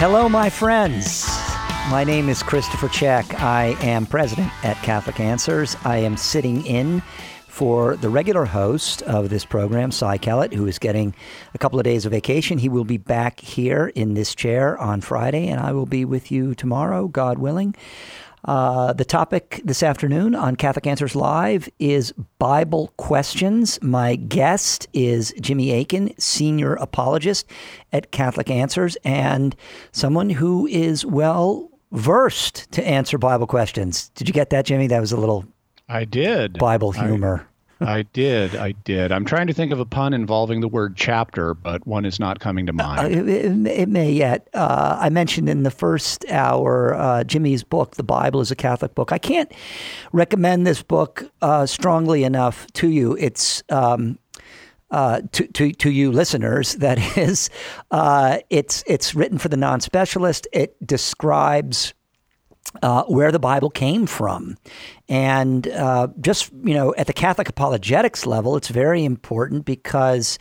Hello, my friends. My name is Christopher Check. I am president at Catholic Answers. I am sitting in for the regular host of this program, Cy Kellett, who is getting a couple of days of vacation. He will be back here in this chair on Friday, and I will be with you tomorrow, God willing. The topic this afternoon on Catholic Answers Live is Bible questions. My guest is Jimmy Akin, senior apologist at Catholic Answers, and someone who is well versed to answer Bible questions. Did you get that, Jimmy? That was a little I did. Bible humor. I did. I'm trying to think of a pun involving the word chapter, but one is not coming to mind. It may yet. I mentioned in the first hour Jimmy's book, The Bible is a Catholic Book. I can't recommend this book strongly enough to you. It's to you listeners, that is. It's written for the non-specialist. It describes where the Bible came from. And just, at the Catholic apologetics level, it's very important because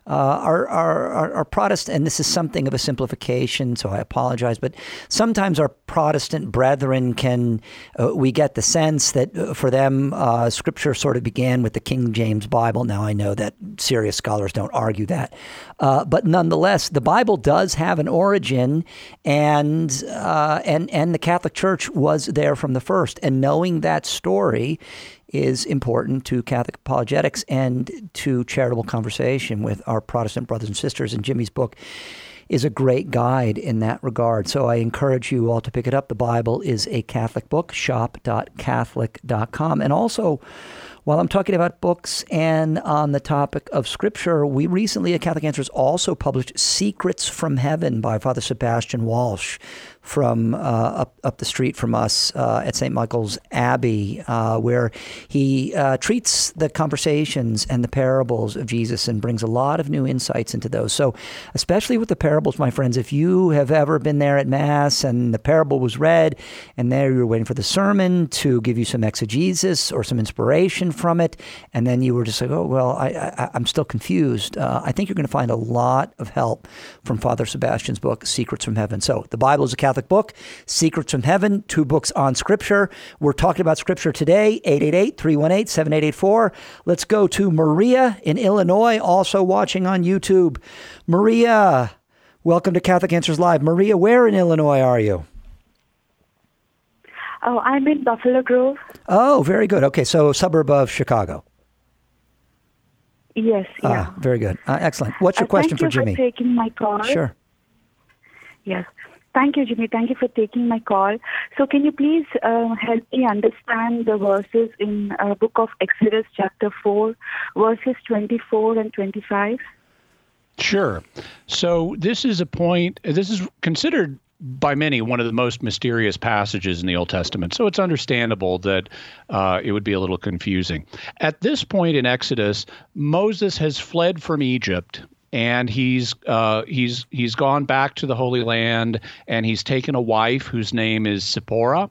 our Protestant, and this is something of a simplification, so I apologize, but sometimes our Protestant brethren we get the sense that for them, Scripture sort of began with the King James Bible. Now, I know that serious scholars don't argue that. But nonetheless, the Bible does have an origin, and the Catholic Church was there from the first. And knowing that story is important to Catholic apologetics and to charitable conversation with our Protestant brothers and sisters. And Jimmy's book is a great guide in that regard. So I encourage you all to pick it up. The Bible is a Catholic Book, shop.catholic.com. And also, while I'm talking about books and on the topic of Scripture, we recently at Catholic Answers also published Secrets from Heaven by Father Sebastian Walsh from up the street from us at St. Michael's Abbey, where he treats the conversations and the parables of Jesus and brings a lot of new insights into those. So especially with the parables, my friends, if you have ever been there at Mass and the parable was read and there you were waiting for the sermon to give you some exegesis or some inspiration from it, and then you were just like, oh, well, I'm still confused. I think you're going to find a lot of help from Father Sebastian's book, Secrets from Heaven. So the Bible is a Catholic Book, Secrets from Heaven, 2 books on Scripture. We're talking about Scripture today, 888-318-7884. Let's go to Maria in Illinois, also watching on YouTube. Maria, welcome to Catholic Answers Live. Maria, where in Illinois are you? Oh, I'm in Buffalo Grove. Oh, very good. Okay, so a suburb of Chicago. Yes, yeah. Very good. Excellent. What's your question for Jimmy? Thank you for taking my call. Sure. Yes. Thank you, Jimmy. Thank you for taking my call. So can you please help me understand the verses in book of Exodus chapter 4, verses 24 and 25? Sure. So this is considered by many one of the most mysterious passages in the Old Testament. So it's understandable that it would be a little confusing. At this point in Exodus, Moses has fled from Egypt, and he's gone back to the Holy Land, and he's taken a wife whose name is Zipporah.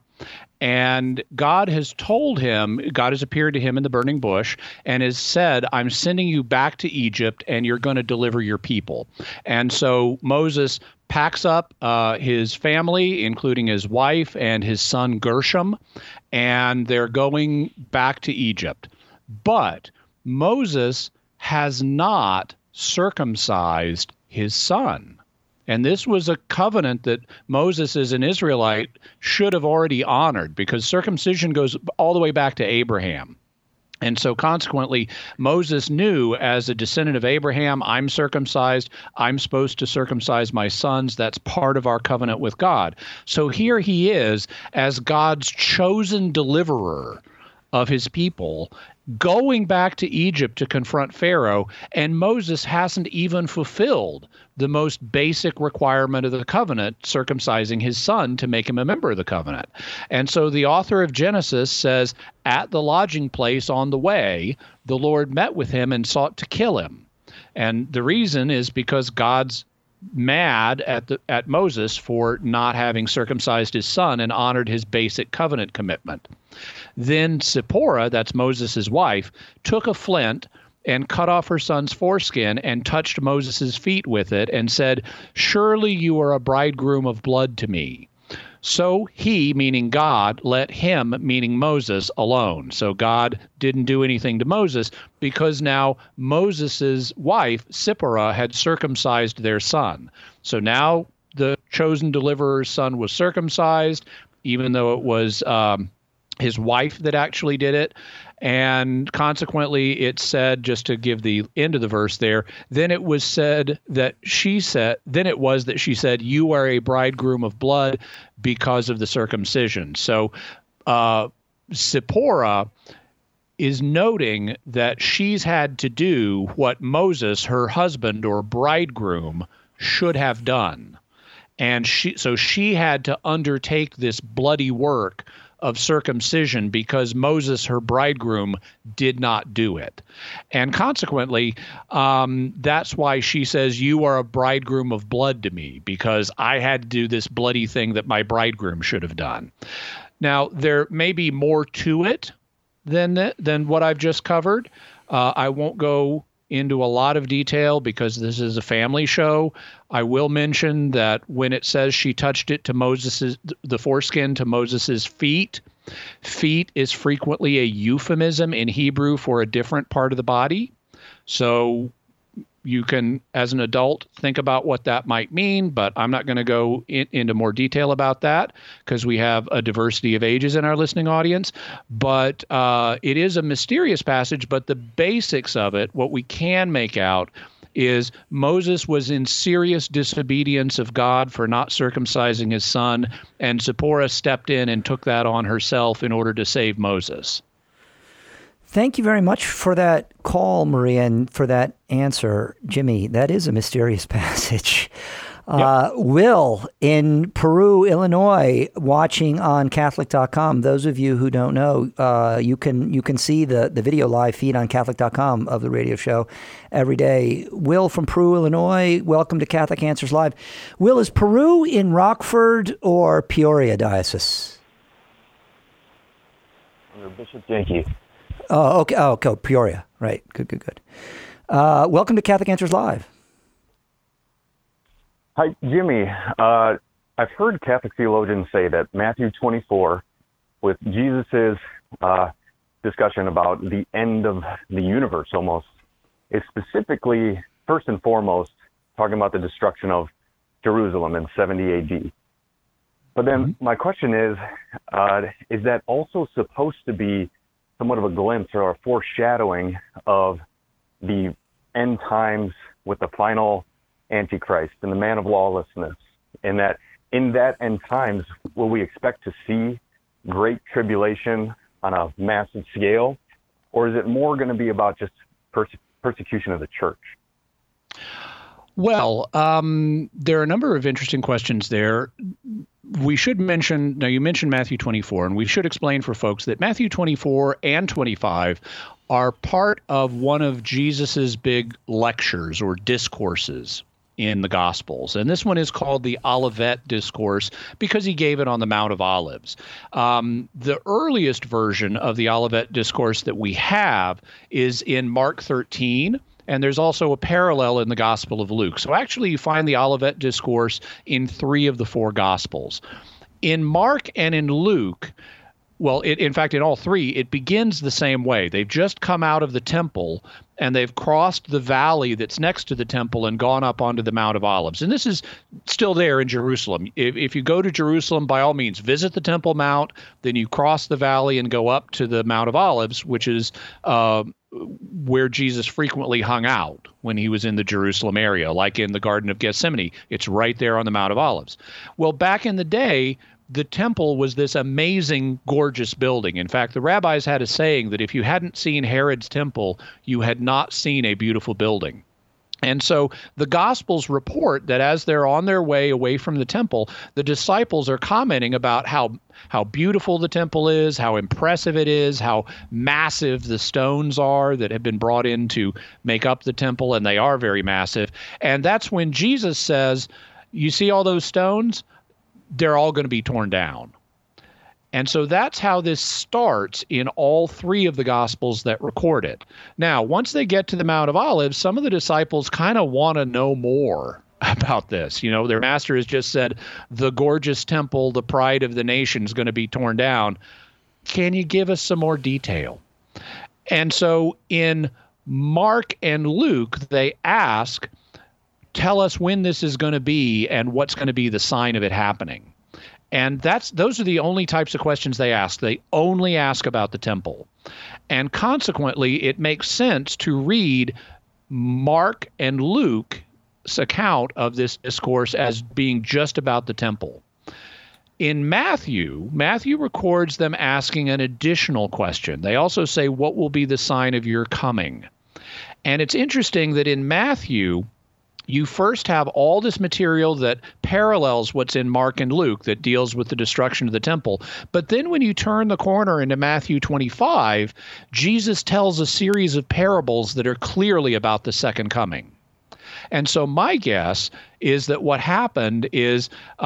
And God has appeared to him in the burning bush and has said, I'm sending you back to Egypt, and you're going to deliver your people. And so Moses packs up his family, including his wife and his son Gershom, and they're going back to Egypt. But Moses has not circumcised his son. And this was a covenant that Moses, as an Israelite, should have already honored, because circumcision goes all the way back to Abraham. And so consequently, Moses knew, as a descendant of Abraham, I'm circumcised. I'm supposed to circumcise my sons. That's part of our covenant with God. So here he is, as God's chosen deliverer of his people, going back to Egypt to confront Pharaoh, and Moses hasn't even fulfilled the most basic requirement of the covenant, circumcising his son to make him a member of the covenant. And so the author of Genesis says, at the lodging place on the way, the Lord met with him and sought to kill him. And the reason is because God's mad at Moses for not having circumcised his son and honored his basic covenant commitment. Then Zipporah, that's Moses' wife, took a flint and cut off her son's foreskin and touched Moses' feet with it and said, "Surely you are a bridegroom of blood to me." So he, meaning God, let him, meaning Moses, alone. So God didn't do anything to Moses because now Moses' wife, Zipporah, had circumcised their son. So now the chosen deliverer's son was circumcised, even though it was his wife that actually did it. And consequently, it said, just to give the end of the verse there, then it was that she said, "You are a bridegroom of blood because of the circumcision." So Zipporah is noting that she's had to do what Moses, her husband or bridegroom, should have done. And she had to undertake this bloody work of circumcision because Moses, her bridegroom, did not do it. And consequently, that's why she says, "You are a bridegroom of blood to me," because I had to do this bloody thing that my bridegroom should have done. Now, there may be more to it than what I've just covered. I won't go into a lot of detail because this is a family show. I will mention that when it says she touched it to the foreskin to Moses's feet is frequently a euphemism in Hebrew for a different part of the body. So you can, as an adult, think about what that might mean, but I'm not going to go into more detail about that because we have a diversity of ages in our listening audience. But it is a mysterious passage, but the basics of it, what we can make out is Moses was in serious disobedience of God for not circumcising his son, and Zipporah stepped in and took that on herself in order to save Moses. Thank you very much for that call, Maria, and for that answer, Jimmy. That is a mysterious passage. Yep. Will in Peru, Illinois, watching on Catholic.com. Those of you who don't know, you can see the video live feed on Catholic.com of the radio show every day. Will from Peru, Illinois, welcome to Catholic Answers Live. Will, is Peru in Rockford or Peoria Diocese? Bishop Yankee. Oh, okay. Oh, okay. Peoria. Right. Good. Welcome to Catholic Answers Live. Hi, Jimmy. I've heard Catholic theologians say that Matthew 24, with Jesus's discussion about the end of the universe almost, is specifically, first and foremost, talking about the destruction of Jerusalem in 70 AD. But then my question is that also supposed to be somewhat of a glimpse or a foreshadowing of the end times with the final Antichrist and the man of lawlessness, and that in that end times, will we expect to see great tribulation on a massive scale, or is it more going to be about just persecution of the church? Well, there are a number of interesting questions there. We should mention, now you mentioned Matthew 24, and we should explain for folks that Matthew 24 and 25 are part of one of Jesus's big lectures or discourses in the Gospels. And this one is called the Olivet Discourse because he gave it on the Mount of Olives. The earliest version of the Olivet Discourse that we have is in Mark 13, and there's also a parallel in the Gospel of Luke. So actually you find the Olivet Discourse in 3 of the 4 Gospels. In Mark and in Luke, well, in fact, in all 3, it begins the same way. They've just come out of the temple, and they've crossed the valley that's next to the temple and gone up onto the Mount of Olives. And this is still there in Jerusalem. If you go to Jerusalem, by all means, visit the Temple Mount, then you cross the valley and go up to the Mount of Olives, which is where Jesus frequently hung out when he was in the Jerusalem area, like in the Garden of Gethsemane. It's right there on the Mount of Olives. Well, back in the day, the temple was this amazing, gorgeous building. In fact, the rabbis had a saying that if you hadn't seen Herod's temple, you had not seen a beautiful building. And so the Gospels report that as they're on their way away from the temple, the disciples are commenting about how beautiful the temple is, how impressive it is, how massive the stones are that have been brought in to make up the temple, and they are very massive. And that's when Jesus says, you see all those stones? They're all going to be torn down. And so that's how this starts in all three of the Gospels that record it. Now, once they get to the Mount of Olives, some of the disciples kind of want to know more about this. You know, their master has just said, the gorgeous temple, the pride of the nation, is going to be torn down. Can you give us some more detail? And so in Mark and Luke, they ask, tell us when this is going to be and what's going to be the sign of it happening. And those are the only types of questions they ask. They only ask about the temple. And consequently, it makes sense to read Mark and Luke's account of this discourse as being just about the temple. In Matthew records them asking an additional question. They also say, what will be the sign of your coming? And it's interesting that in Matthew, you first have all this material that parallels what's in Mark and Luke that deals with the destruction of the temple. But then when you turn the corner into Matthew 25, Jesus tells a series of parables that are clearly about the second coming. And so my guess is that what happened is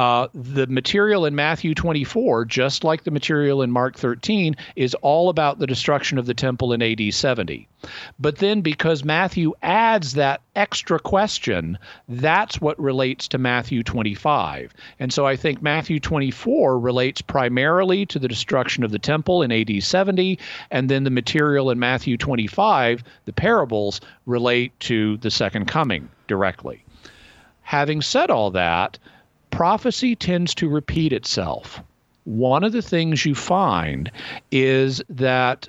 the material in Matthew 24, just like the material in Mark 13, is all about the destruction of the temple in AD 70. But then because Matthew adds that extra question, that's what relates to Matthew 25. And so I think Matthew 24 relates primarily to the destruction of the temple in AD 70, and then the material in Matthew 25, the parables, relate to the second coming directly. Having said all that, prophecy tends to repeat itself. One of the things you find is that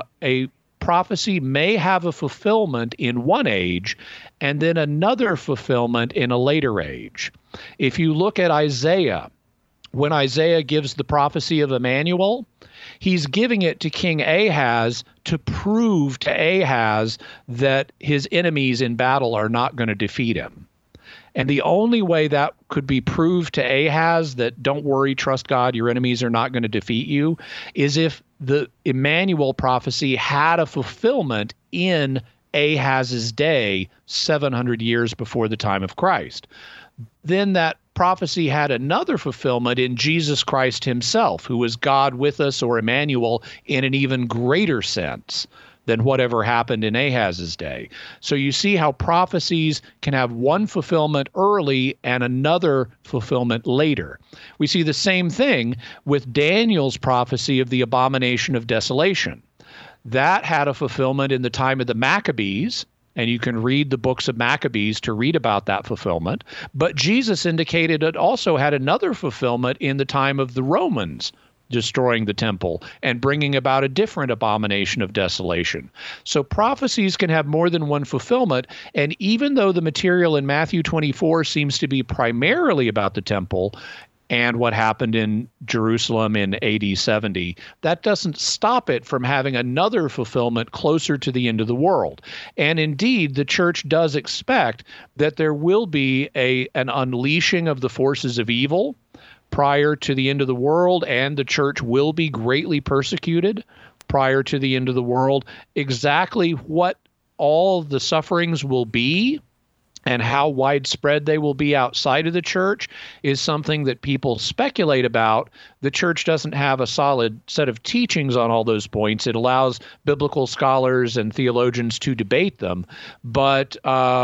a prophecy may have a fulfillment in one age and then another fulfillment in a later age. If you look at Isaiah, when Isaiah gives the prophecy of Emmanuel, he's giving it to King Ahaz to prove to Ahaz that his enemies in battle are not going to defeat him. And the only way that could be proved to Ahaz that don't worry, trust God, your enemies are not going to defeat you, is if the Emmanuel prophecy had a fulfillment in Ahaz's day 700 years before the time of Christ. Then that prophecy had another fulfillment in Jesus Christ himself, who was God with us, or Emmanuel, in an even greater sense than whatever happened in Ahaz's day. So you see how prophecies can have one fulfillment early and another fulfillment later. We see the same thing with Daniel's prophecy of the abomination of desolation. That had a fulfillment in the time of the Maccabees, and you can read the books of Maccabees to read about that fulfillment. But Jesus indicated it also had another fulfillment in the time of the Romans, destroying the temple and bringing about a different abomination of desolation. So prophecies can have more than one fulfillment, and even though the material in Matthew 24 seems to be primarily about the temple and what happened in Jerusalem in AD 70, that doesn't stop it from having another fulfillment closer to the end of the world. And indeed, the church does expect that there will be an unleashing of the forces of evil prior to the end of the world, and the church will be greatly persecuted prior to the end of the world. Exactly what all the sufferings will be and how widespread they will be outside of the church is something that people speculate about. The church doesn't have a solid set of teachings on all those points. It allows biblical scholars and theologians to debate them, but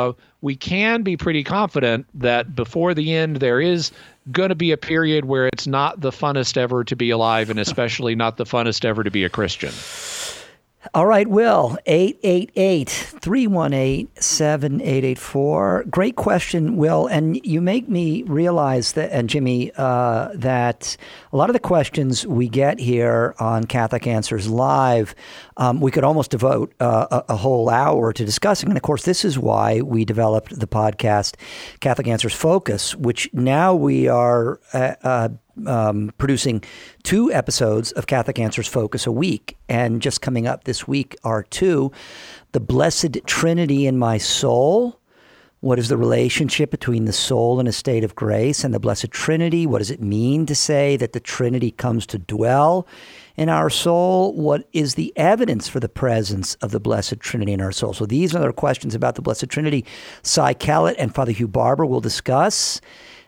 we can be pretty confident that before the end there is going to be a period where it's not the funnest ever to be alive, and especially not the funnest ever to be a Christian. All right, Will, 888-318-7884. Great question, Will. And you make me realize that, and Jimmy, that a lot of the questions we get here on Catholic Answers Live, we could almost devote a whole hour to discussing. And of course, this is why we developed the podcast Catholic Answers Focus, which now we are producing 2 episodes of Catholic Answers Focus a week. And just coming up this week are 2, The Blessed Trinity in My Soul. What is the relationship between the soul in a state of grace and the Blessed Trinity? What does it mean to say that the Trinity comes to dwell in our soul? What is the evidence for the presence of the Blessed Trinity in our soul? So these are the questions about the Blessed Trinity Cy Kellett and Father Hugh Barber will discuss.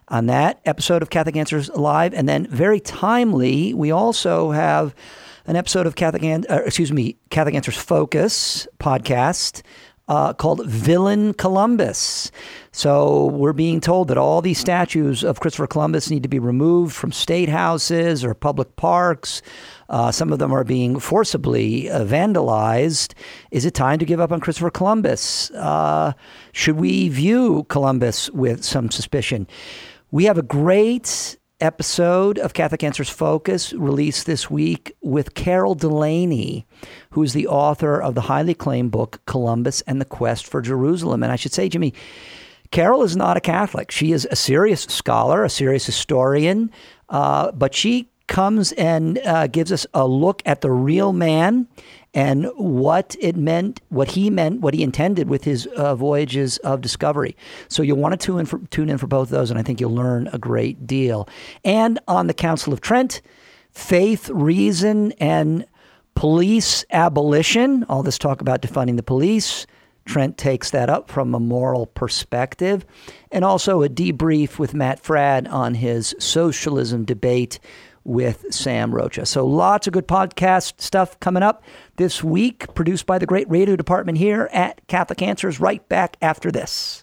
on that episode of Catholic Answers Live. And then very timely, we also have an episode of Catholic Answers Focus podcast called Villain Columbus. So we're being told that all these statues of Christopher Columbus need to be removed from state houses or public parks. Some of them are being forcibly vandalized. Is it time to give up on Christopher Columbus? Should we view Columbus with some suspicion? We have a great episode of Catholic Answers Focus released this week with Carol Delaney, who's the author of the highly acclaimed book, Columbus and the Quest for Jerusalem. And I should say, Jimmy, Carol is not a Catholic. She is a serious scholar, a serious historian, but she comes and gives us a look at the real man and what it meant, what he intended with his voyages of discovery. So you'll want to tune in for both of those, and I think you'll learn a great deal. And on the Council of Trent, faith, reason, and police abolition, all this talk about defunding the police, Trent takes that up from a moral perspective, and also a debrief with Matt Fradd on his socialism debate with Sam Rocha. So lots of good podcast stuff coming up this week, produced by the great radio department here at Catholic Answers, right back after this.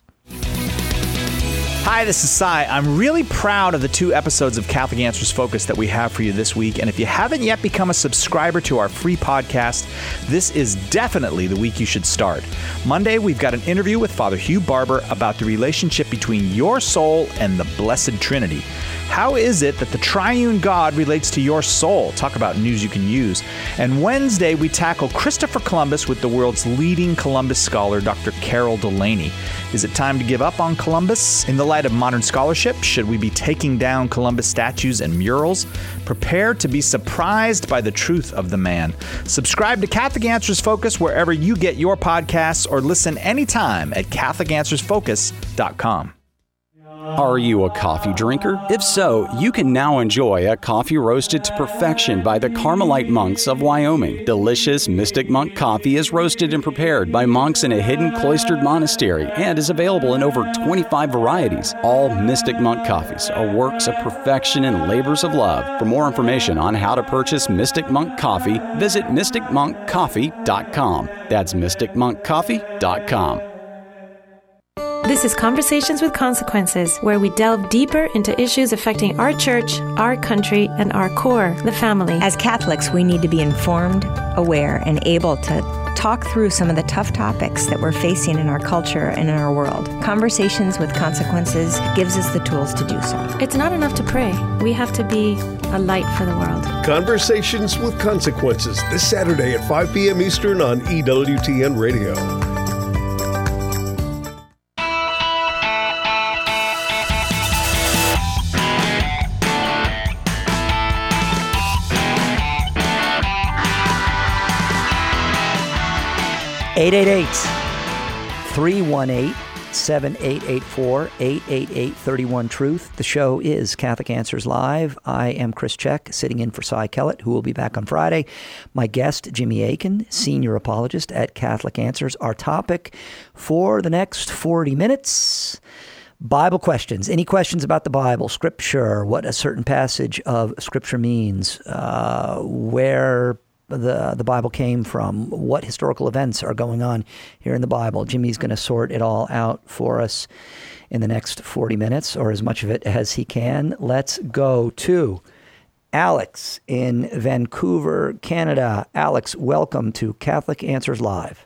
Hi, this is Cy. I'm really proud of the 2 episodes of Catholic Answers Focus that we have for you this week. And if you haven't yet become a subscriber to our free podcast, this is definitely the week you should start. Monday, we've got an interview with Father Hugh Barber about the relationship between your soul and the Blessed Trinity. How is it that the triune God relates to your soul? Talk about news you can use. And Wednesday, we tackle Christopher Columbus with the world's leading Columbus scholar, Dr. Carol Delaney. Is it time to give up on Columbus? In the light of modern scholarship, should we be taking down Columbus statues and murals? Prepare to be surprised by the truth of the man. Subscribe to Catholic Answers Focus wherever you get your podcasts, or listen anytime at CatholicAnswersFocus.com. Are you a coffee drinker? If so, you can now enjoy a coffee roasted to perfection by the Carmelite monks of Wyoming. Delicious Mystic Monk coffee is roasted and prepared by monks in a hidden cloistered monastery and is available in over 25 varieties. All Mystic Monk coffees are works of perfection and labors of love. For more information on how to purchase Mystic Monk coffee, visit mysticmonkcoffee.com. That's mysticmonkcoffee.com. This is Conversations with Consequences, where we delve deeper into issues affecting our church, our country, and our core, the family. As Catholics, we need to be informed, aware, and able to talk through some of the tough topics that we're facing in our culture and in our world. Conversations with Consequences gives us the tools to do so. It's not enough to pray. We have to be a light for the world. Conversations with Consequences, this Saturday at 5 p.m. Eastern on EWTN Radio. (888) 318-7884, 888-31-TRUTH. The show is Catholic Answers Live. I am Chris Check, sitting in for Cy Kellett, who will be back on Friday. My guest, Jimmy Akin, senior apologist at Catholic Answers. Our topic for the next 40 minutes, Bible questions. Any questions about the Bible, Scripture, what a certain passage of Scripture means, where the Bible came from, what historical events are going on here in the Bible. Jimmy's going to sort it all out for us in the next 40 minutes, or as much of it as he can. Let's go to Alex in Vancouver, Canada. Alex, welcome to Catholic Answers Live.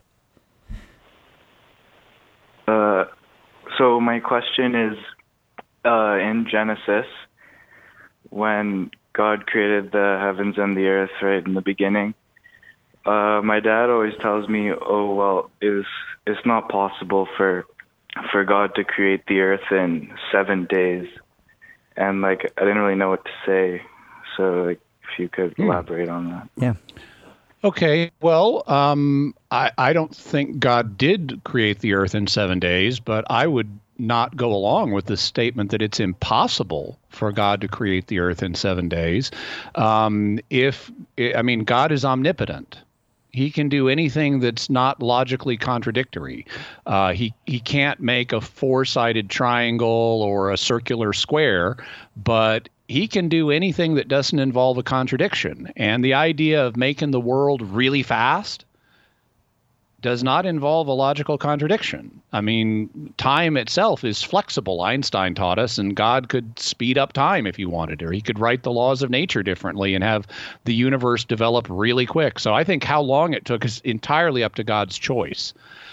So my question is, in Genesis, when God created the heavens and the earth right in the beginning, my dad always tells me, it's not possible for God to create the earth in 7 days. And I didn't really know what to say. So if you could elaborate on that. Yeah. Okay. Well, I don't think God did create the earth in 7 days, but I would not go along with the statement that it's impossible for God to create the earth in 7 days. God is omnipotent. He can do anything that's not logically contradictory. He can't make a four-sided triangle or a circular square, but he can do anything that doesn't involve a contradiction. And the idea of making the world really fast does not involve a logical contradiction. I mean, time itself is flexible, Einstein taught us, and God could speed up time if he wanted, or he could write the laws of nature differently and have the universe develop really quick. So I think how long it took is entirely up to God's choice.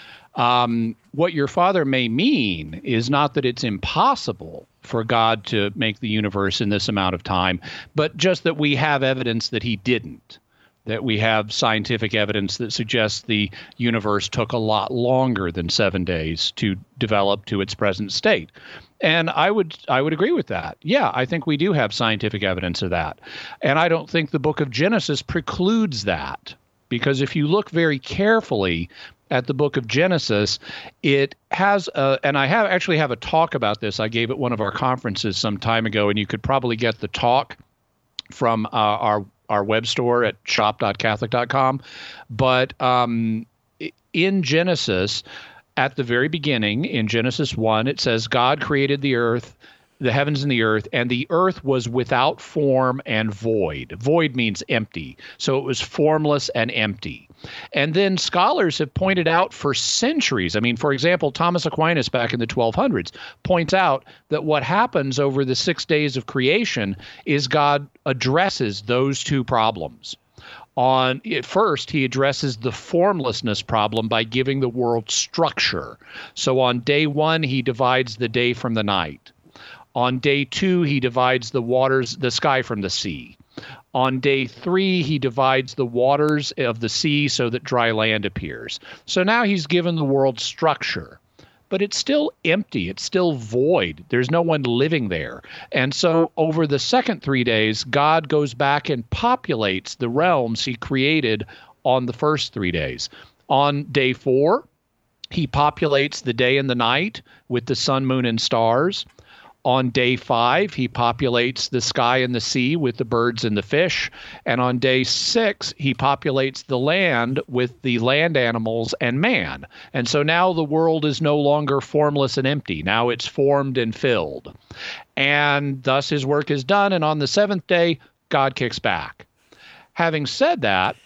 What your father may mean is not that it's impossible for God to make the universe in this amount of time, but just that we have evidence that he didn't. That we have scientific evidence that suggests the universe took a lot longer than 7 days to develop to its present state. And I would agree with that. Yeah, I think we do have scientific evidence of that. And I don't think the book of Genesis precludes that, because if you look very carefully at the book of Genesis, it has and I actually have a talk about this. I gave at one of our conferences some time ago, and you could probably get the talk from our web store at shop.catholic.com. But in Genesis, at the very beginning, in Genesis 1, it says, God created the earth, the heavens and the earth was without form and void. Void means empty. So it was formless and empty. And then scholars have pointed out for centuries, I mean, for example, Thomas Aquinas back in the 1200s points out that what happens over the 6 days of creation is God addresses those two problems. First, he addresses the formlessness problem by giving the world structure. So on day 1, he divides the day from the night. On day 2, he divides the sky from the sea. On day 3, he divides the waters of the sea so that dry land appears. So now he's given the world structure, but it's still empty. It's still void. There's no one living there. And so over the second 3 days, God goes back and populates the realms he created on the first 3 days. On day 4, he populates the day and the night with the sun, moon, and stars. On day 5, he populates the sky and the sea with the birds and the fish. And on day 6, he populates the land with the land animals and man. And so now the world is no longer formless and empty. Now it's formed and filled. And thus his work is done. And on the 7th day, God kicks back. Having said that,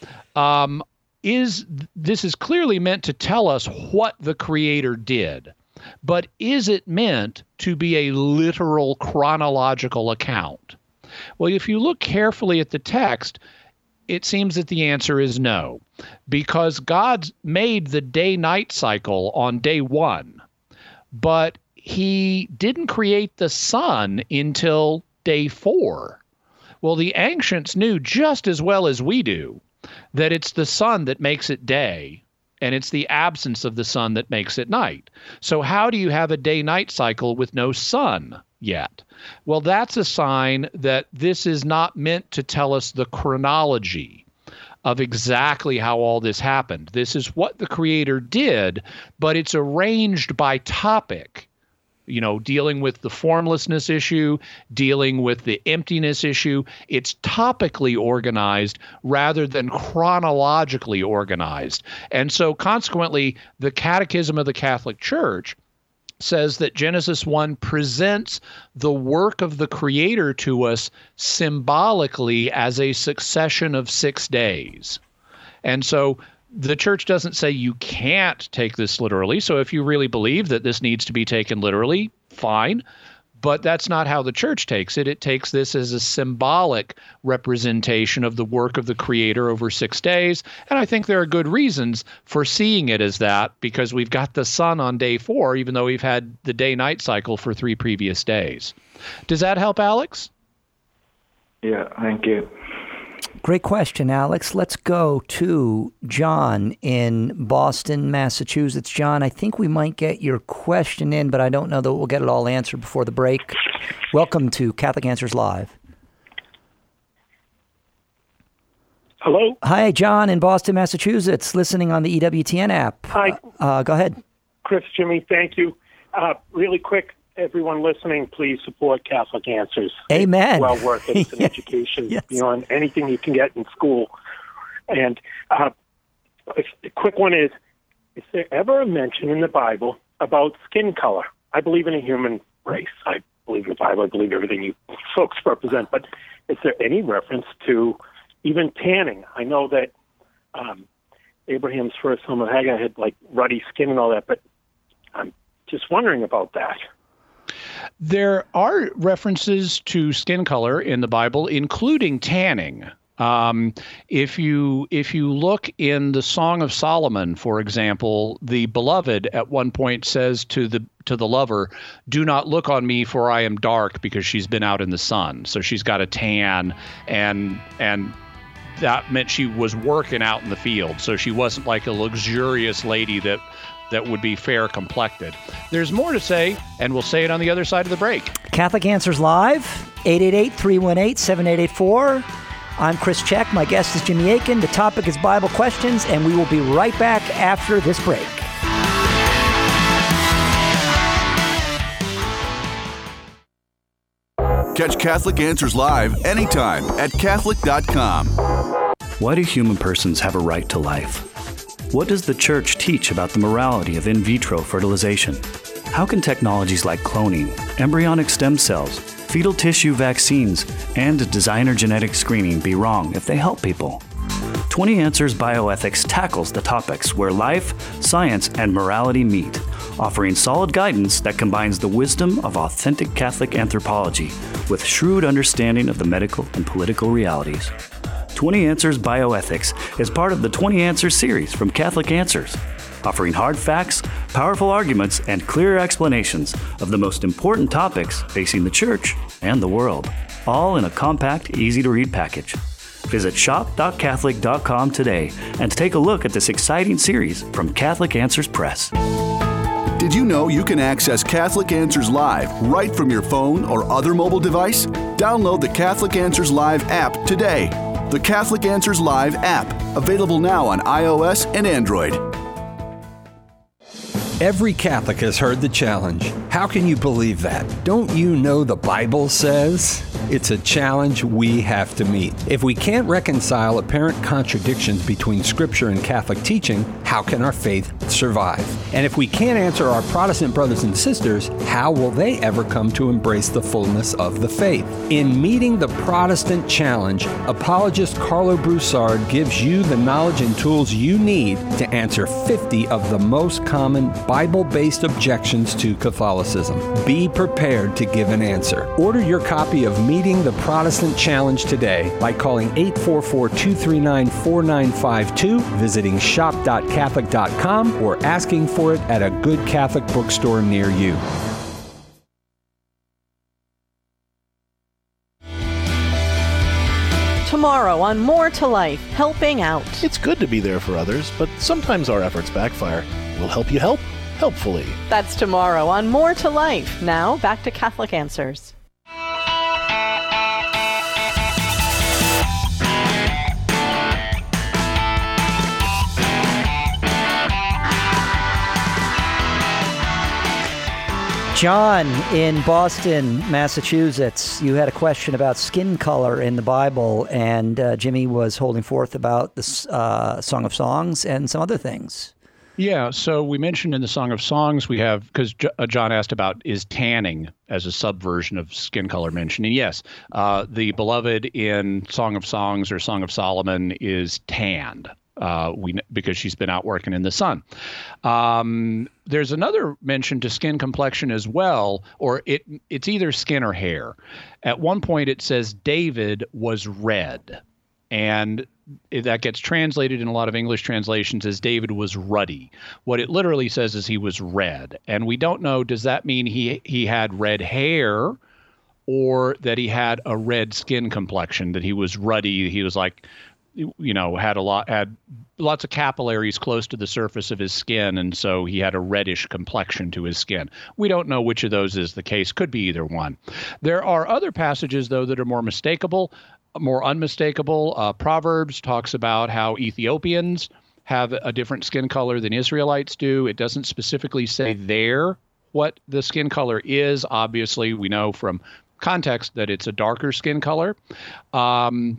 this is clearly meant to tell us what the Creator did. But is it meant to be a literal chronological account? Well, if you look carefully at the text, it seems that the answer is no, because God made the day-night cycle on day 1, but he didn't create the sun until day 4. Well, the ancients knew just as well as we do that it's the sun that makes it day, and it's the absence of the sun that makes it night. So how do you have a day-night cycle with no sun yet? Well, that's a sign that this is not meant to tell us the chronology of exactly how all this happened. This is what the Creator did, but it's arranged by topic. You know, dealing with the formlessness issue, dealing with the emptiness issue. It's topically organized rather than chronologically organized. And so consequently, the Catechism of the Catholic Church says that Genesis 1 presents the work of the Creator to us symbolically as a succession of 6 days. And so the church doesn't say you can't take this literally. So if you really believe that this needs to be taken literally, fine. But that's not how the church takes it. It takes this as a symbolic representation of the work of the Creator over 6 days. And I think there are good reasons for seeing it as that, because we've got the sun on day 4, even though we've had the day-night cycle for 3 previous days. Does that help, Alex? Yeah, thank you. Great question, Alex. Let's go to John in Boston, Massachusetts. John, I think we might get your question in, but I don't know that we'll get it all answered before the break. Welcome to Catholic Answers Live. Hello? Hi, John in Boston, Massachusetts, listening on the EWTN app. Hi. Go ahead. Chris, Jimmy, thank you. Really quick, everyone listening, please support Catholic Answers. Amen. It's well worth it. It's an education yes. beyond anything you can get in school. And the quick one is there ever a mention in the Bible about skin color? I believe in a human race. I believe in the Bible. I believe everything you folks represent. But is there any reference to even tanning? I know that Abraham's first home of Hagar had like ruddy skin and all that, but I'm just wondering about that. There are references to skin color in the Bible, including tanning. If you look in the Song of Solomon, for example, the beloved at one point says to the lover, "Do not look on me, for I am dark," because she's been out in the sun. So she's got a tan, and that meant she was working out in the field. So she wasn't like a luxurious lady that would be fair complected. There's more to say, and we'll say it on the other side of the break. Catholic Answers Live, 888-318-7884. I'm Chris Check. My guest is Jimmy Akin. The topic is Bible questions, and we will be right back after this break. Catch Catholic Answers Live anytime at Catholic.com. Why do human persons have a right to life? What does the Church teach about the morality of in vitro fertilization? How can technologies like cloning, embryonic stem cells, fetal tissue vaccines, and designer genetic screening be wrong if they help people? 20 Answers Bioethics tackles the topics where life, science, and morality meet, offering solid guidance that combines the wisdom of authentic Catholic anthropology with shrewd understanding of the medical and political realities. 20 Answers Bioethics is part of the 20 Answers series from Catholic Answers, offering hard facts, powerful arguments, and clear explanations of the most important topics facing the Church and the world, all in a compact, easy-to-read package. Visit shop.catholic.com today and take a look at this exciting series from Catholic Answers Press. Did you know you can access Catholic Answers Live right from your phone or other mobile device? Download the Catholic Answers Live app today. The Catholic Answers Live app, available now on iOS and Android. Every Catholic has heard the challenge. How can you believe that? Don't you know the Bible says? It's a challenge we have to meet. If we can't reconcile apparent contradictions between Scripture and Catholic teaching, how can our faith survive? And if we can't answer our Protestant brothers and sisters, how will they ever come to embrace the fullness of the faith? In Meeting the Protestant Challenge, apologist Carlo Broussard gives you the knowledge and tools you need to answer 50 of the most common Bible-based objections to Catholicism. Be prepared to give an answer. Order your copy of Meeting the Protestant Challenge today by calling 844-239-4952, visiting shop.catholic.com, or asking for it at a good Catholic bookstore near you. Tomorrow on More to Life, helping out. It's good to be there for others, but sometimes our efforts backfire. We'll help you help, helpfully. That's tomorrow on More to Life. Now, back to Catholic Answers. John in Boston, Massachusetts, you had a question about skin color in the Bible, and Jimmy was holding forth about the Song of Songs and some other things. Yeah, so we mentioned in the Song of Songs we have, because John asked about, is tanning as a subversion of skin color mentioned? And yes, the beloved in Song of Songs or Song of Solomon is tanned. Because she's been out working in the sun. There's another mention to skin complexion as well, or it's either skin or hair. At one point it says David was red, and that gets translated in a lot of English translations as David was ruddy. What it literally says is he was red, and we don't know, does that mean he had red hair, or that he had a red skin complexion, that he was ruddy, he was like, had lots of capillaries close to the surface of his skin, and so he had a reddish complexion to his skin. We don't know which of those is the case. Could be either one. There are other passages, though, that are more unmistakable. Proverbs talks about how Ethiopians have a different skin color than Israelites do. It doesn't specifically say there what the skin color is. Obviously, we know from context that it's a darker skin color.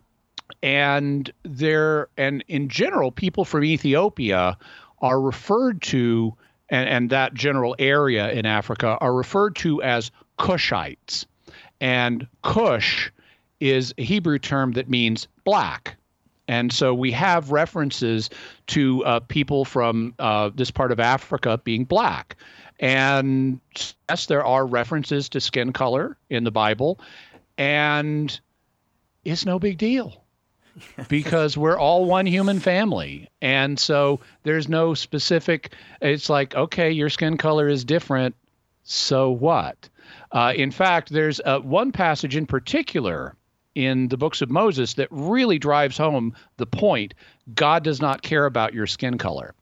And in general, people from Ethiopia are referred to, and that general area in Africa are referred to as Cushites. And Cush is a Hebrew term that means black. And so we have references to people from this part of Africa being black. And yes, there are references to skin color in the Bible. And it's no big deal because we're all one human family. And so there's no specific, it's like, okay, your skin color is different. So what? In fact, there's one passage in particular in the books of Moses that really drives home the point: God does not care about your skin color.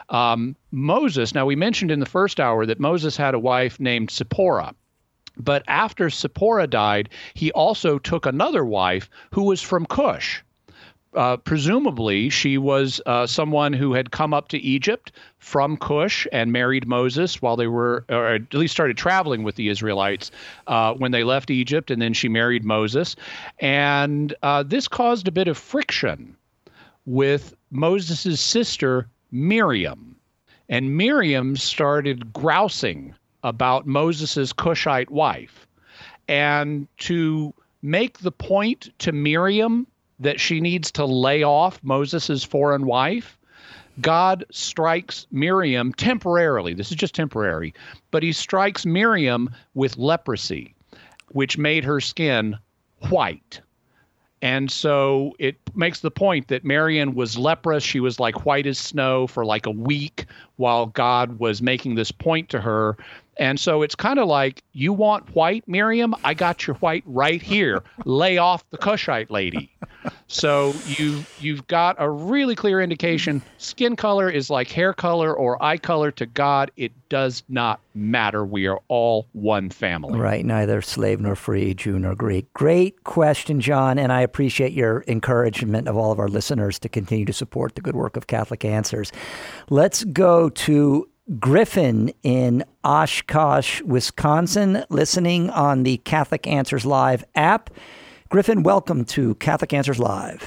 Moses, now we mentioned in the first hour that Moses had a wife named Zipporah. But after Zipporah died, he also took another wife who was from Cush. Presumably, she was someone who had come up to Egypt from Cush and married Moses while they were, or at least started traveling with the Israelites when they left Egypt, and then she married Moses. And this caused a bit of friction with Moses' sister, Miriam. And Miriam started grousing about Moses' Cushite wife. And to make the point to Miriam that she needs to lay off Moses' foreign wife, God strikes Miriam temporarily. This is just temporary, but he strikes Miriam with leprosy, which made her skin white. And so it makes the point that Miriam was leprous. She was like white as snow for like a week while God was making this point to her. And so it's kind of like, you want white, Miriam? I got your white right here. Lay off the Cushite lady. So you've got a really clear indication. Skin color is like hair color or eye color to God. It does not matter. We are all one family. Right. Neither slave nor free, Jew nor Greek. Great question, John. And I appreciate your encouragement of all of our listeners to continue to support the good work of Catholic Answers. Let's go to Griffin in Oshkosh, Wisconsin, listening on the Catholic Answers Live app. Griffin, welcome to Catholic Answers Live.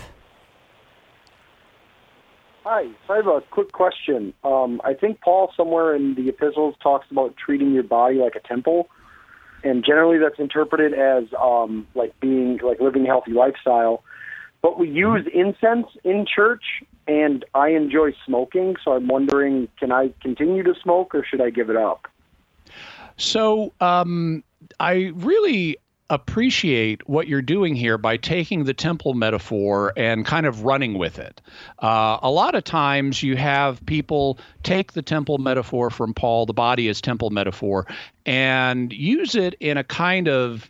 Hi, so I have a quick question. I think Paul somewhere in the epistles talks about treating your body like a temple, and generally that's interpreted as living a healthy lifestyle. But we use incense in church, and I enjoy smoking, so I'm wondering, can I continue to smoke or should I give it up? So I really appreciate what you're doing here by taking the temple metaphor and kind of running with it. A lot of times you have people take the temple metaphor from Paul, the body as temple metaphor, and use it in a kind of,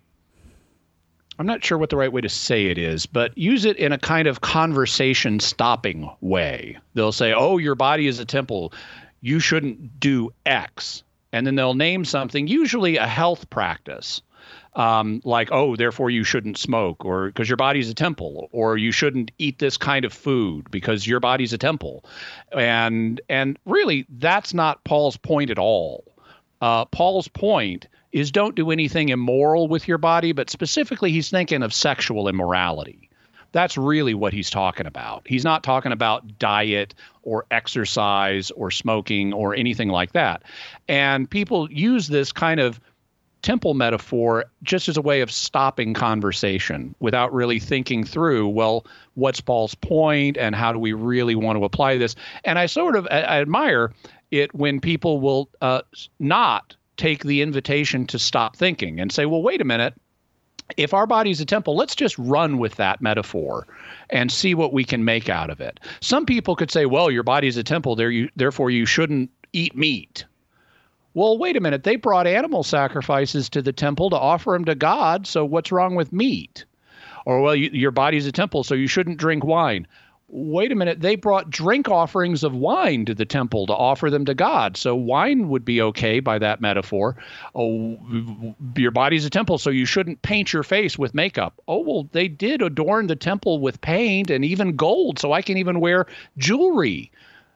I'm not sure what the right way to say it is, but use it in a kind of conversation stopping way. They'll say, oh, your body is a temple. You shouldn't do X. And then they'll name something, usually a health practice, like, oh, therefore you shouldn't smoke, or because your body's a temple, or you shouldn't eat this kind of food because your body's a temple. And really, that's not Paul's point at all. Paul's point is don't do anything immoral with your body, but specifically he's thinking of sexual immorality. That's really what he's talking about. He's not talking about diet or exercise or smoking or anything like that. And people use this kind of temple metaphor just as a way of stopping conversation without really thinking through, well, what's Paul's point and how do we really want to apply this? And I admire it when people will not take the invitation to stop thinking and say, well, wait a minute. If our body's a temple, let's just run with that metaphor and see what we can make out of it. Some people could say, well, your body's a temple, therefore you shouldn't eat meat. Well, wait a minute. They brought animal sacrifices to the temple to offer them to God, so what's wrong with meat? Or, well, your body's a temple, so you shouldn't drink wine. Wait a minute, they brought drink offerings of wine to the temple to offer them to God. So wine would be okay by that metaphor. Oh, your body's a temple, so you shouldn't paint your face with makeup. Oh, well, they did adorn the temple with paint and even gold, so I can even wear jewelry.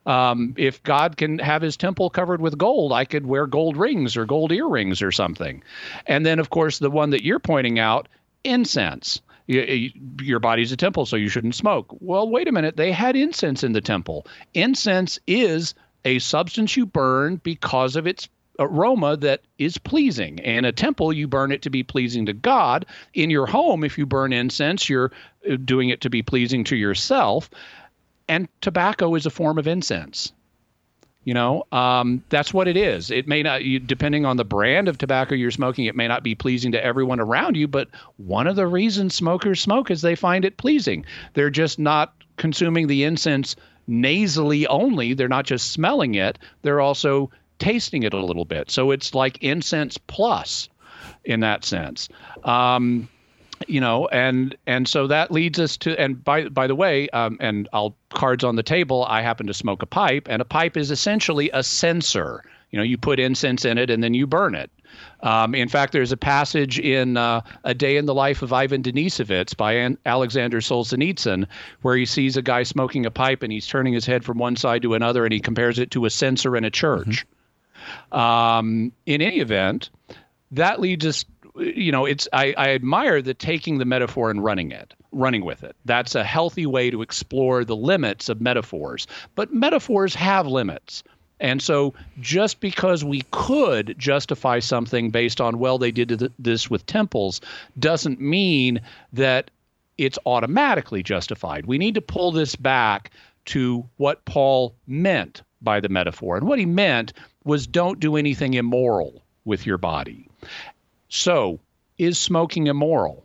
If God can have his temple covered with gold, I could wear gold rings or gold earrings or something. And then, of course, the one that you're pointing out, incense. Your body's a temple, so you shouldn't smoke. Well, wait a minute. They had incense in the temple. Incense is a substance you burn because of its aroma that is pleasing. In a temple, you burn it to be pleasing to God. In your home, if you burn incense, you're doing it to be pleasing to yourself. And tobacco is a form of incense. That's what it is. It may not, depending on the brand of tobacco you're smoking, it may not be pleasing to everyone around you, but one of the reasons smokers smoke is they find it pleasing. They're just not consuming the incense nasally only. They're not just smelling it. They're also tasting it a little bit. So it's like incense plus in that sense. And so that leads us to, and by the way, and I'll cards on the table, I happen to smoke a pipe, and a pipe is essentially a censer. You put incense in it and then you burn it. In fact, there's a passage in A Day in the Life of Ivan Denisovich by Alexander Solzhenitsyn where he sees a guy smoking a pipe and he's turning his head from one side to another and he compares it to a censer in a church. In any event, that leads us, I admire the taking the metaphor and running with it. That's a healthy way to explore the limits of metaphors. But metaphors have limits. And so just because we could justify something based on, well, they did this with temples, doesn't mean that it's automatically justified. We need to pull this back to what Paul meant by the metaphor. And what he meant was don't do anything immoral with your body. So, is smoking immoral?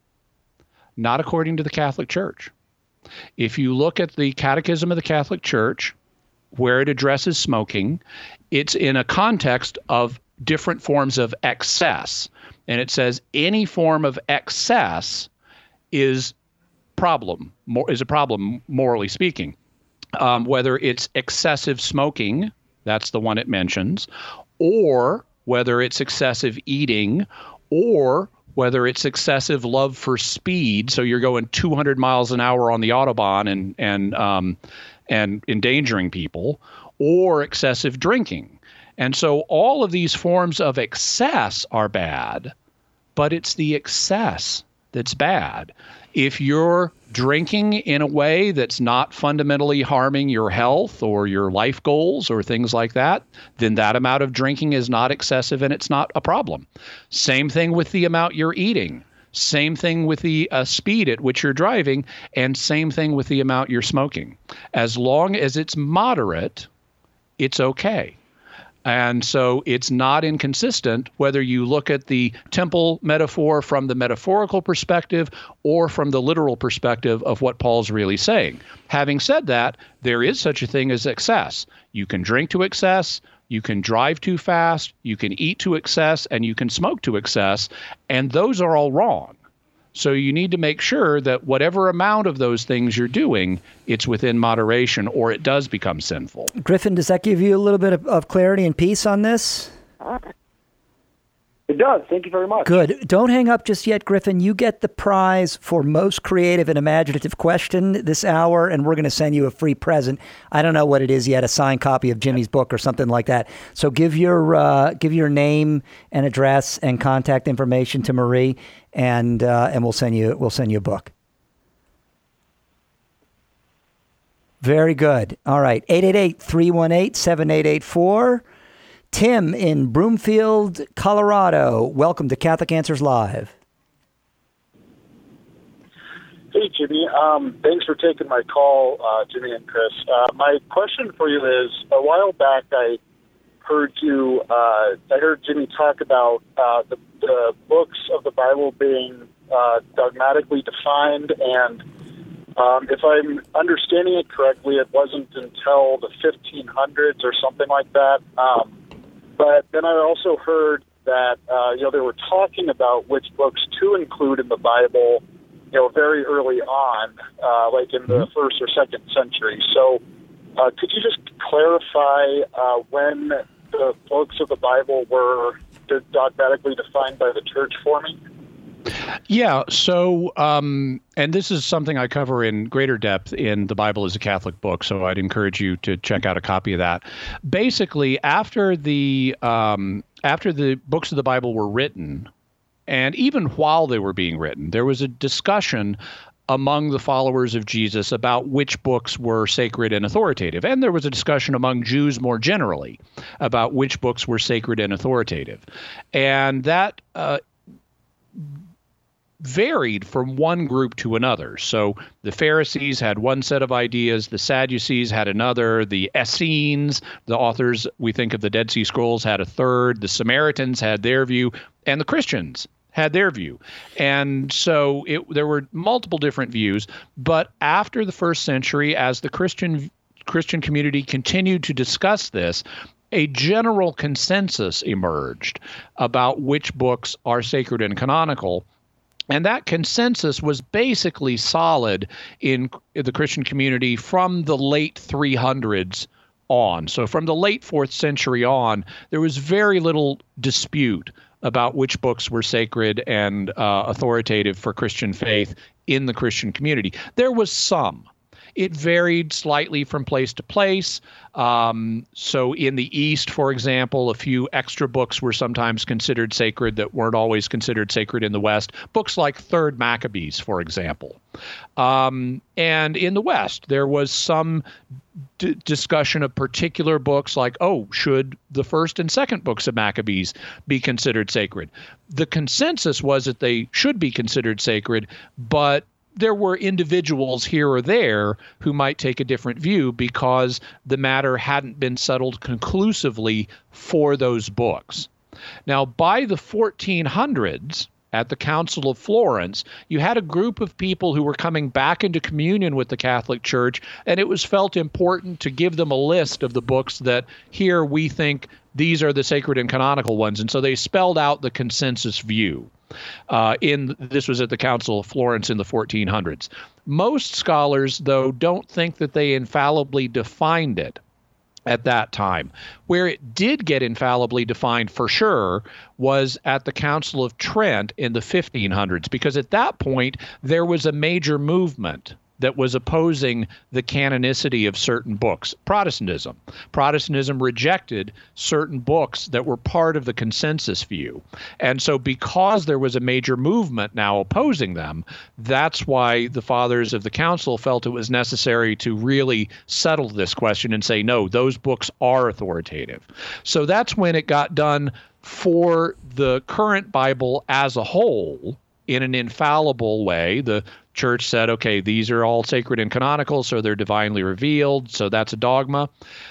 Not according to the Catholic Church. If you look at the Catechism of the Catholic Church, where it addresses smoking, it's in a context of different forms of excess. And it says any form of excess is a problem, morally speaking. Whether it's excessive smoking, that's the one it mentions, or whether it's excessive eating, or whether it's excessive love for speed, so you're going 200 miles an hour on the Autobahn and endangering people, or excessive drinking. And so all of these forms of excess are bad, but it's the excess that's bad. If you're drinking in a way that's not fundamentally harming your health or your life goals or things like that, then that amount of drinking is not excessive and it's not a problem. Same thing with the amount you're eating. Same thing with the speed at which you're driving, and same thing with the amount you're smoking. As long as it's moderate, it's okay. And so it's not inconsistent whether you look at the temple metaphor from the metaphorical perspective or from the literal perspective of what Paul's really saying. Having said that, there is such a thing as excess. You can drink to excess, you can drive too fast, you can eat to excess, and you can smoke to excess, and those are all wrong. So you need to make sure that whatever amount of those things you're doing, it's within moderation, or it does become sinful. Griffin, does that give you a little bit of clarity and peace on this? It does. Thank you very much. Good. Don't hang up just yet, Griffin. You get the prize for most creative and imaginative question this hour, and we're going to send you a free present. I don't know what it is yet, a signed copy of Jimmy's book or something like that. So give your name and address and contact information to Marie, and we'll send you a book. Very good. All right. 888-318-7884. Tim in Broomfield, Colorado. Welcome to Catholic Answers Live. Hey, Jimmy. Thanks for taking my call, Jimmy and Chris. My question for you is, a while back I heard Jimmy talk about the books of the Bible being dogmatically defined, and if I'm understanding it correctly, it wasn't until the 1500s or something like that. But then I also heard that, they were talking about which books to include in the Bible, very early on, like in the first or second century. So could you just clarify when the books of the Bible were dogmatically defined by the church for me? Yeah. So, and this is something I cover in greater depth in The Bible is a Catholic Book, so I'd encourage you to check out a copy of that. Basically, after the books of the Bible were written, And even while they were being written, there was a discussion among the followers of Jesus about which books were sacred and authoritative. And there was a discussion among Jews more generally about which books were sacred and authoritative. And that varied from one group to another. So the Pharisees had one set of ideas, the Sadducees had another, the Essenes, the authors, we think of the Dead Sea Scrolls, had a third, the Samaritans had their view, and the Christians had their view. And so there were multiple different views. But after the first century, as the Christian community continued to discuss this, a general consensus emerged about which books are sacred and canonical. And that consensus was basically solid in the Christian community from the late 300s on. So from the late 4th century on, there was very little dispute about which books were sacred and authoritative for Christian faith in the Christian community. There was some. It varied slightly from place to place. So in the East, for example, a few extra books were sometimes considered sacred that weren't always considered sacred in the West. Books like 3rd Maccabees, for example. And in the West, there was some discussion of particular books like, should the 1st and 2nd books of Maccabees be considered sacred? The consensus was that they should be considered sacred, but there were individuals here or there who might take a different view because the matter hadn't been settled conclusively for those books. Now, by the 1400s, at the Council of Florence, you had a group of people who were coming back into communion with the Catholic Church, and it was felt important to give them a list of the books that here we think these are the sacred and canonical ones. And so they spelled out the consensus view. This was at the Council of Florence in the 1400s. Most scholars, though, don't think that they infallibly defined it at that time. Where it did get infallibly defined for sure was at the Council of Trent in the 1500s, because at that point there was a major movement that was opposing the canonicity of certain books. Protestantism. Protestantism rejected certain books that were part of the consensus view. And so because there was a major movement now opposing them, that's why the fathers of the council felt it was necessary to really settle this question and say, no, those books are authoritative. So that's when it got done for the current Bible as a whole in an infallible way. The Church said, okay, these are all sacred and canonical, so they're divinely revealed, so that's a dogma.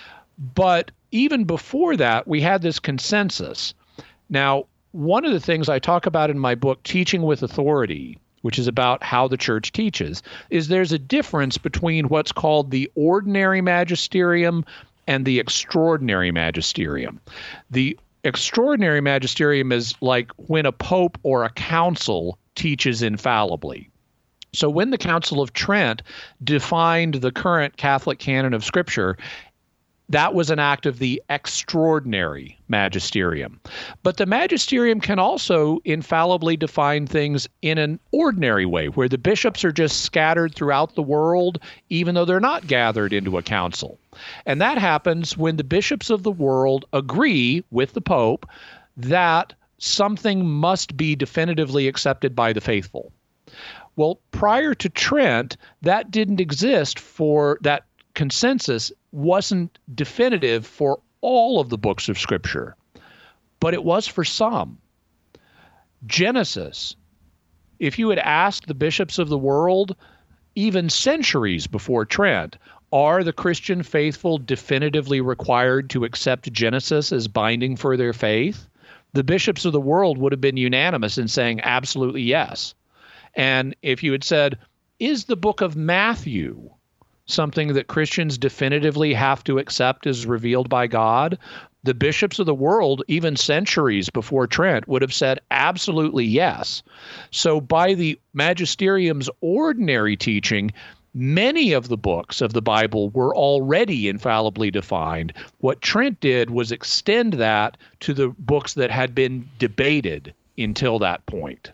But even before that, we had this consensus. Now, one of the things I talk about in my book, Teaching with Authority, which is about how the Church teaches, is there's a difference between what's called the ordinary magisterium and the extraordinary magisterium. The extraordinary magisterium is like when a pope or a council teaches infallibly. So when the Council of Trent defined the current Catholic canon of Scripture, that was an act of the extraordinary magisterium. But the magisterium can also infallibly define things in an ordinary way, where the bishops are just scattered throughout the world, even though they're not gathered into a council. And that happens when the bishops of the world agree with the Pope that something must be definitively accepted by the faithful. Well, prior to Trent, that didn't exist. For that consensus wasn't definitive for all of the books of Scripture, but it was for some. Genesis, if you had asked the bishops of the world, even centuries before Trent, are the Christian faithful definitively required to accept Genesis as binding for their faith? The bishops of the world would have been unanimous in saying absolutely yes. And if you had said, is the book of Matthew something that Christians definitively have to accept as revealed by God? The bishops of the world, even centuries before Trent, would have said absolutely yes. So by the magisterium's ordinary teaching, many of the books of the Bible were already infallibly defined. What Trent did was extend that to the books that had been debated until that point.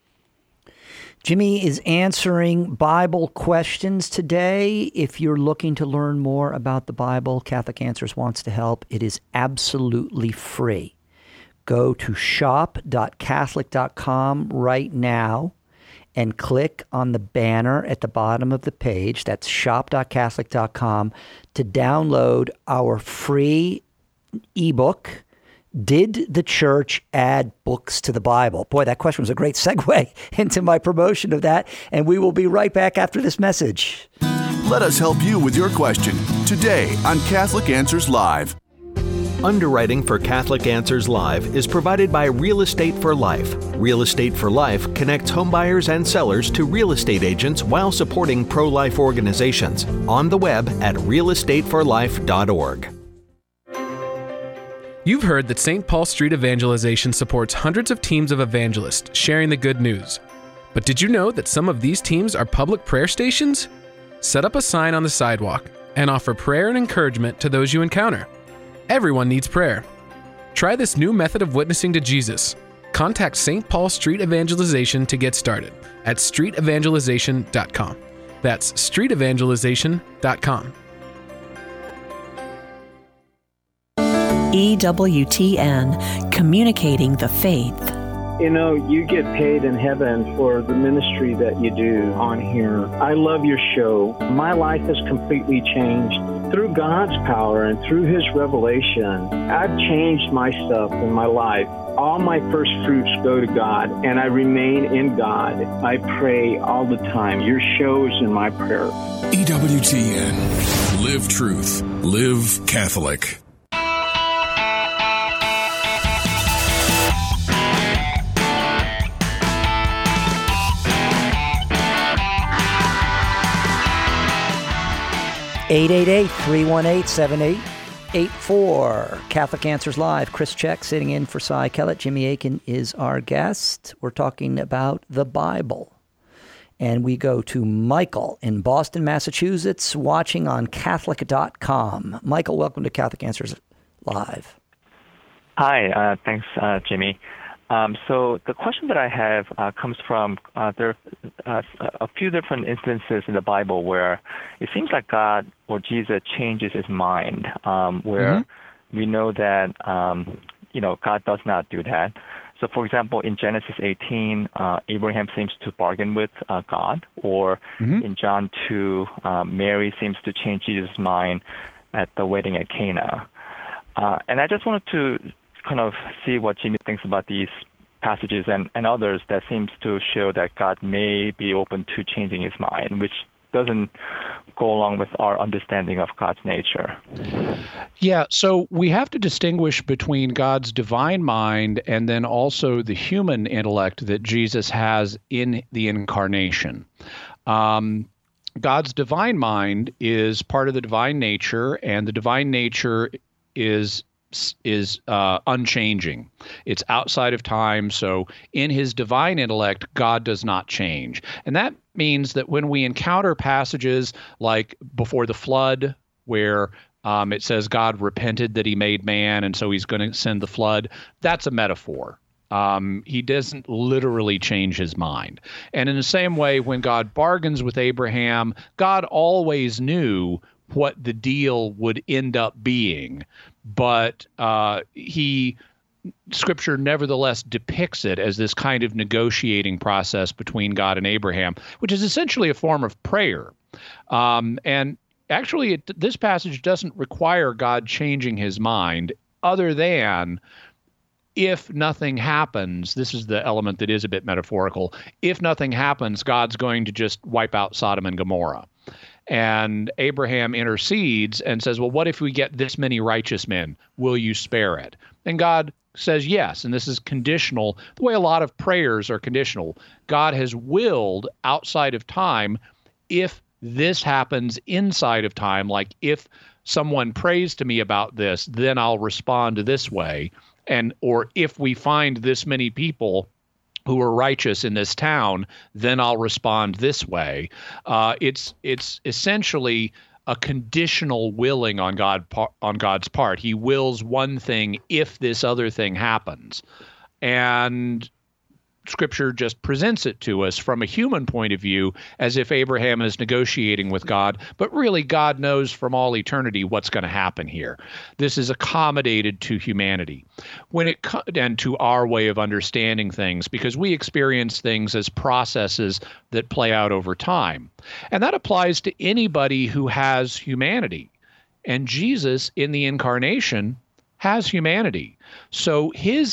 Jimmy is answering Bible questions today. If you're looking to learn more about the Bible, Catholic Answers wants to help. It is absolutely free. go to shop.catholic.com right now and click on the banner at the bottom of the page. That's shop.catholic.com to download our free ebook, Did the Church Add Books to the Bible? Boy, that question was a great segue into my promotion of that. And we will be right back after this message. Let us help you with your question today on Catholic Answers Live. Underwriting for Catholic Answers Live is provided by Real Estate for Life. Real Estate for Life connects homebuyers and sellers to real estate agents while supporting pro-life organizations. On the web at realestateforlife.org. You've heard that St. Paul Street Evangelization supports hundreds of teams of evangelists sharing the good news. But did you know that some of these teams are public prayer stations? Set up a sign on the sidewalk and offer prayer and encouragement to those you encounter. Everyone needs prayer. Try this new method of witnessing to Jesus. Contact St. Paul Street Evangelization to get started at streetevangelization.com. That's streetevangelization.com. EWTN, communicating the faith. You know, you get paid in heaven for the ministry that you do on here. I love your show. My life has completely changed. Through God's power and through His revelation, I've changed my stuff in my life. All my first fruits go to God, and I remain in God. I pray all the time. Your show is in my prayer. EWTN. Live truth. Live Catholic. (888-318-7884). Catholic Answers Live. Chris Check sitting in for Cy Kellett. Jimmy Akin is our guest. We're talking about the Bible. And we go to Michael in Boston, Massachusetts, watching on Catholic.com. Michael, welcome to Catholic Answers Live. Hi, thanks, Jimmy. So the question that I have comes from there are a few different instances in the Bible where it seems like God or Jesus changes his mind, where we know that, God does not do that. So, for example, in Genesis 18, Abraham seems to bargain with God, or in John 2, Mary seems to change Jesus' mind at the wedding at Cana. And I just wanted to kind of see what Jimmy thinks about these passages and others that seems to show that God may be open to changing his mind, which doesn't go along with our understanding of God's nature. Yeah, so we have to distinguish between God's divine mind and then also the human intellect that Jesus has in the incarnation. God's divine mind is part of the divine nature, and the divine nature is unchanging. It's outside of time. So in his divine intellect, God does not change. And that means that when we encounter passages like before the flood, where it says God repented that he made man, and so he's going to send the flood, that's a metaphor. He doesn't literally change his mind. And in the same way, when God bargains with Abraham, God always knew what the deal would end up being, but Scripture nevertheless depicts it as this kind of negotiating process between God and Abraham, which is essentially a form of prayer. And actually, this passage doesn't require God changing his mind, other than if nothing happens. This is the element that is a bit metaphorical. If nothing happens, God's going to just wipe out Sodom and Gomorrah. And Abraham intercedes and says, well, what if we get this many righteous men? Will you spare it? And God says yes, and this is conditional, the way a lot of prayers are conditional. God has willed outside of time. If this happens inside of time, like if someone prays to me about this, then I'll respond this way. Or if we find this many people who are righteous in this town, then I'll respond this way. It's essentially a conditional willing on God's part. He wills one thing if this other thing happens. And Scripture just presents it to us from a human point of view, as if Abraham is negotiating with God, but really God knows from all eternity what's going to happen here. This is accommodated to humanity and to our way of understanding things, because we experience things as processes that play out over time. And that applies to anybody who has humanity. And Jesus in the incarnation has humanity. So his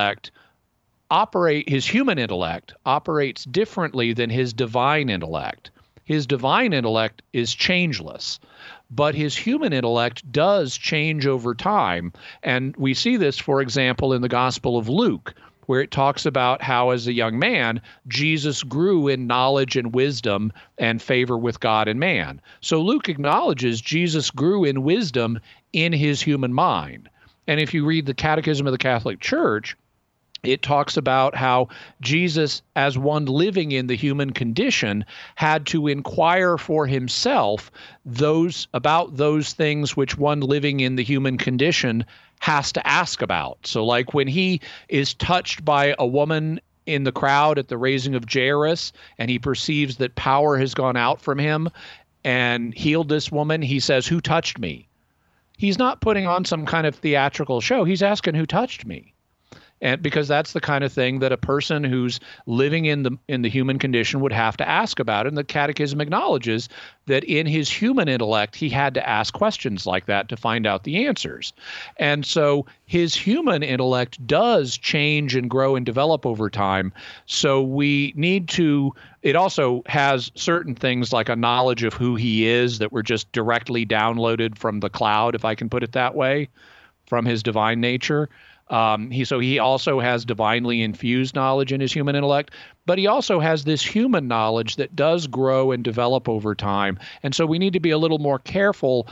human intellect operates differently than his divine intellect. His divine intellect is changeless, but his human intellect does change over time. And we see this, for example, in the Gospel of Luke, where it talks about how as a young man, Jesus grew in knowledge and wisdom and favor with God and man. So Luke acknowledges Jesus grew in wisdom in his human mind. And if you read the Catechism of the Catholic Church, it talks about how Jesus, as one living in the human condition, had to inquire for himself about those things which one living in the human condition has to ask about. So like when he is touched by a woman in the crowd at the raising of Jairus, and he perceives that power has gone out from him and healed this woman, he says, "Who touched me?" He's not putting on some kind of theatrical show. He's asking, "Who touched me?" And because that's the kind of thing that a person who's living in the human condition would have to ask about. And the Catechism acknowledges that in his human intellect, he had to ask questions like that to find out the answers. And so his human intellect does change and grow and develop over time. So we need to, it also has certain things like a knowledge of who he is that were just directly downloaded from the cloud, if I can put it that way, from his divine nature. He also has divinely infused knowledge in his human intellect, but he also has this human knowledge that does grow and develop over time. And so we need to be a little more careful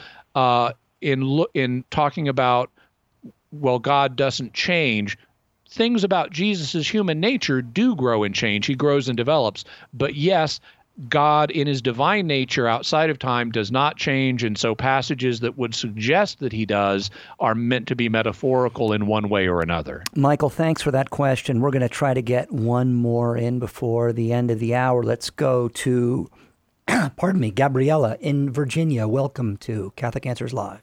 in talking about, well, God doesn't change. Things about Jesus's human nature do grow and change. He grows and develops. But yes, God in his divine nature outside of time does not change, and so passages that would suggest that he does are meant to be metaphorical in one way or another. Michael, thanks for that question. We're going to try to get one more in before the end of the hour. Let's go to, Gabriella in Virginia. Welcome to Catholic Answers Live.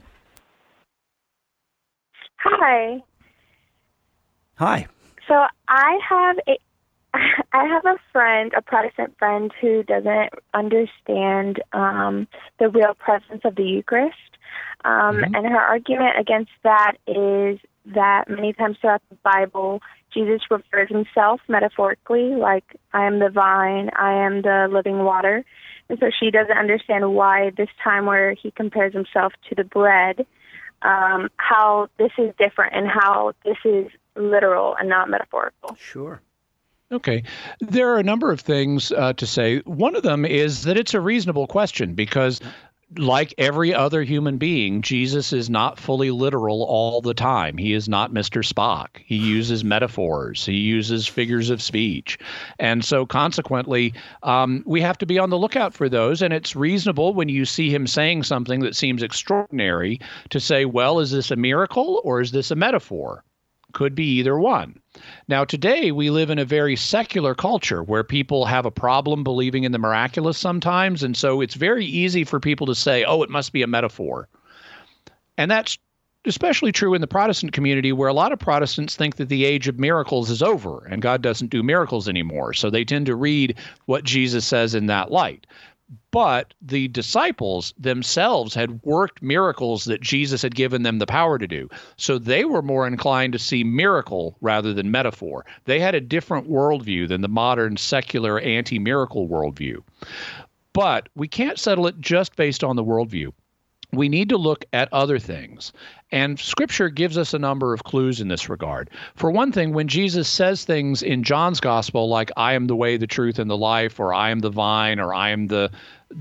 Hi. Hi. So I have a friend, a Protestant friend, who doesn't understand the real presence of the Eucharist. And her argument against that is that many times throughout the Bible, Jesus refers himself metaphorically, like, I am the vine, I am the living water. And so she doesn't understand why this time where he compares himself to the bread, how this is different and how this is literal and not metaphorical. Sure. Okay. There are a number of things to say. One of them is that it's a reasonable question because, like every other human being, Jesus is not fully literal all the time. He is not Mr. Spock. He uses metaphors. He uses figures of speech. And so consequently, we have to be on the lookout for those. And it's reasonable when you see him saying something that seems extraordinary to say, well, is this a miracle or is this a metaphor? Could be either one. Now, today we live in a very secular culture where people have a problem believing in the miraculous sometimes. And so it's very easy for people to say, oh, it must be a metaphor. And that's especially true in the Protestant community, where a lot of Protestants think that the age of miracles is over and God doesn't do miracles anymore. So they tend to read what Jesus says in that light. But the disciples themselves had worked miracles that Jesus had given them the power to do. So they were more inclined to see miracle rather than metaphor. They had a different worldview than the modern secular anti-miracle worldview. But we can't settle it just based on the worldview. We need to look at other things. And Scripture gives us a number of clues in this regard. For one thing, when Jesus says things in John's Gospel like, I am the way, the truth, and the life, or I am the vine, or I am the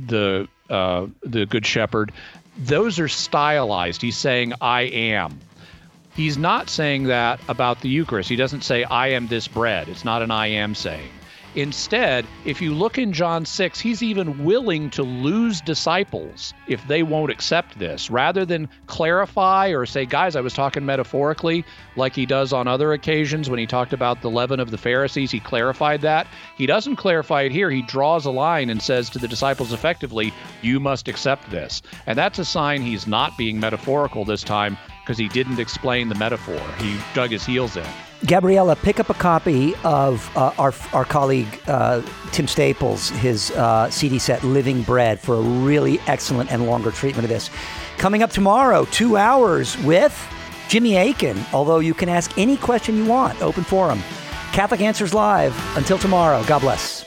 good shepherd, those are stylized. He's saying, I am. He's not saying that about the Eucharist. He doesn't say, I am this bread. It's not an I am saying. Instead, if you look in John 6, he's even willing to lose disciples if they won't accept this. Rather than clarify or say, guys, I was talking metaphorically, like he does on other occasions when he talked about the leaven of the Pharisees, he clarified that. He doesn't clarify it here. He draws a line and says to the disciples effectively, you must accept this. And that's a sign he's not being metaphorical this time, because he didn't explain the metaphor. He dug his heels in. Gabriella, pick up a copy of our colleague Tim Staples, his CD set, Living Bread, for a really excellent and longer treatment of this. Coming up tomorrow, 2 hours with Jimmy Akin, although you can ask any question you want. Open forum. Catholic Answers Live. Until tomorrow, God bless.